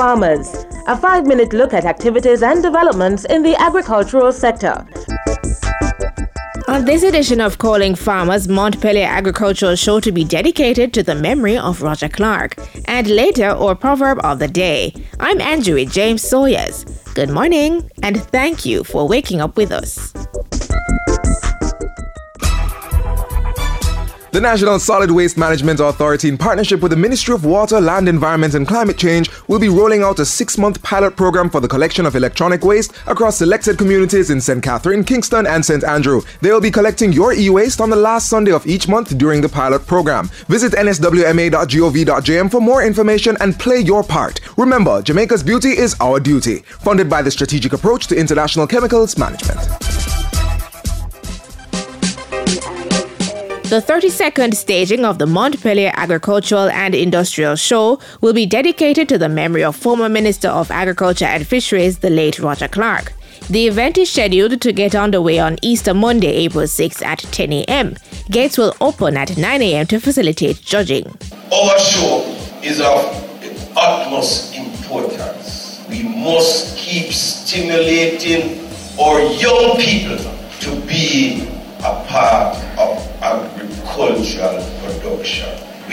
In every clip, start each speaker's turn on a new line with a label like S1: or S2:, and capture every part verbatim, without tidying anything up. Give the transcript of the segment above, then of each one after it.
S1: Farmers, a five-minute look at activities and developments in the agricultural sector. On this edition of Calling Farmers, Montpelier Agricultural Show to be dedicated to the memory of Roger Clark, and later our proverb of the day. I'm Andrew James Sawyers. Good morning, and thank you for waking up with us.
S2: The National Solid Waste Management Authority, in partnership with the Ministry of Water, Land, Environment and Climate Change, will be rolling out a six-month pilot program for the collection of electronic waste across selected communities in Saint Catherine, Kingston and Saint Andrew. They will be collecting your e-waste on the last Sunday of each month during the pilot program. Visit n s w m a dot gov dot j m for more information and play your part. Remember, Jamaica's beauty is our duty. Funded by the Strategic Approach to International Chemicals Management.
S1: The thirty-second staging of the Montpelier Agricultural and Industrial Show will be dedicated to the memory of former Minister of Agriculture and Fisheries, the late Roger Clark. The event is scheduled to get underway on Easter Monday, April sixth at ten a.m. Gates will open at nine a.m. to facilitate judging.
S3: Our show is of the utmost importance. We must keep stimulating our young people to be a part of agricultural production.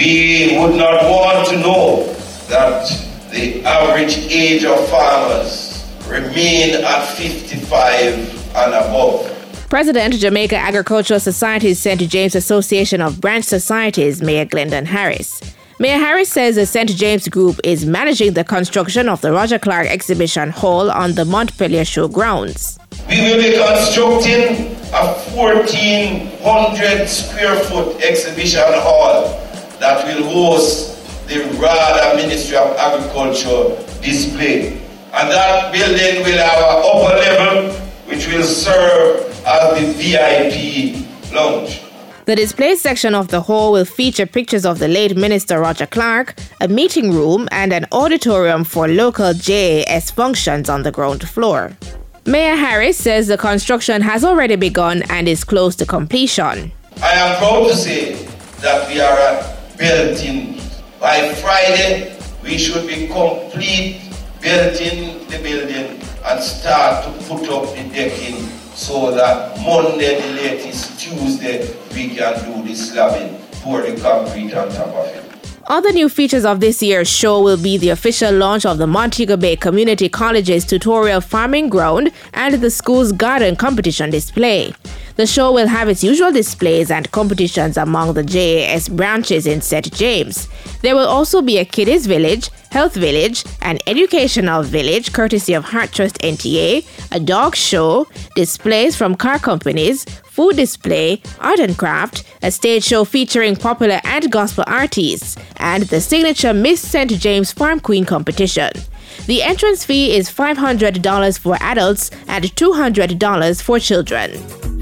S3: We would not want to know that the average age of farmers remain at fifty-five and above.
S1: President, Jamaica Agricultural Society's Saint James Association of Branch Societies, Mayor Glendon Harris. Mayor Harris says the Saint James Group is managing the construction of the Roger Clark Exhibition Hall on the Montpelier Show grounds.
S3: We will be constructing a fourteen hundred square foot exhibition hall that will host the RADA Ministry of Agriculture display. And that building will have an upper level which will serve as the V I P lounge.
S1: The display section of the hall will feature pictures of the late Minister Roger Clark, a meeting room, and an auditorium for local J A S functions on the ground floor. Mayor Harris says the construction has already begun and is close to completion.
S3: I am proud to say that we are at built-in. By Friday, we should be complete built-in the building and start to put up the decking so that Monday, the latest Tuesday, we can do the slabbing, pour the concrete on top of it.
S1: Other new features of this year's show will be the official launch of the Montego Bay Community College's tutorial farming ground and the school's garden competition display. The show will have its usual displays and competitions among the J A S branches in Saint James. There will also be a kiddies village, health village, an educational village courtesy of Heart Trust N T A, a dog show, displays from car companies, food display, art and craft, a stage show featuring popular and gospel artists, and the signature Miss Saint James Farm Queen competition. The entrance fee is five hundred dollars for adults and two hundred dollars for children.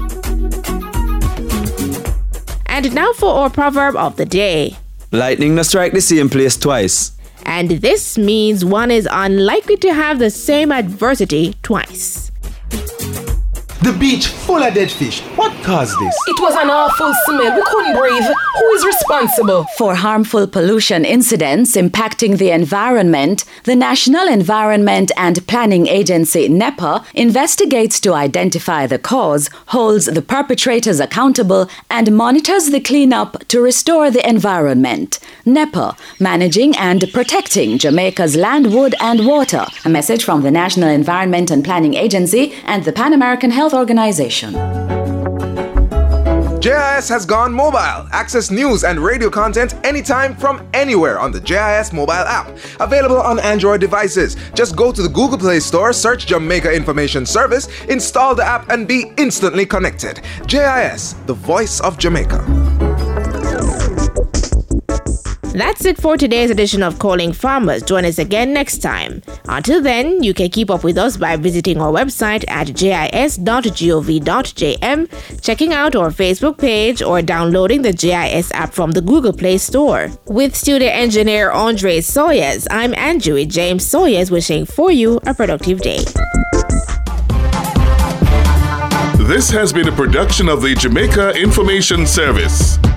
S1: And now for our proverb of the day.
S4: Lightning no strike the same place twice.
S1: And this means one is unlikely to have the same adversity twice.
S5: The beach full of dead fish. What caused this?
S6: It was an awful smell. We couldn't breathe. Who is responsible?
S7: For harmful pollution incidents impacting the environment, the National Environment and Planning Agency, NEPA, investigates to identify the cause, holds the perpetrators accountable, and monitors the cleanup to restore the environment. NEPA, managing and protecting Jamaica's land, wood, and water. A message from the National Environment and Planning Agency and the Pan American Health Organization.
S2: J I S has gone mobile. Access news and radio content anytime from anywhere on the J I S mobile app. Available on Android devices. Just go to the Google Play Store, search Jamaica Information Service, install the app, and be instantly connected. J I S, the voice of Jamaica.
S1: That's it for today's edition of Calling Farmers. Join us again next time. Until then, you can keep up with us by visiting our website at jis dot gov dot j m, checking out our Facebook page, or downloading the J I S app from the Google Play Store. With studio engineer Andre Sawyers, I'm Andrew James Sawyers wishing for you a productive day.
S8: This has been a production of the Jamaica Information Service.